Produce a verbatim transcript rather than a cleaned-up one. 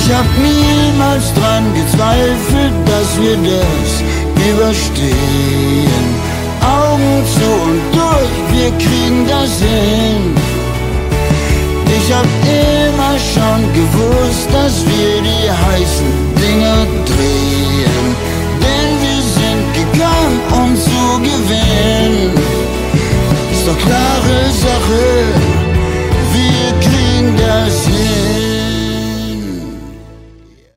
Ich hab niemals dran gezweifelt, dass wir das überstehen. Augen zu und durch, wir kriegen das hin. Ich hab immer schon gewusst,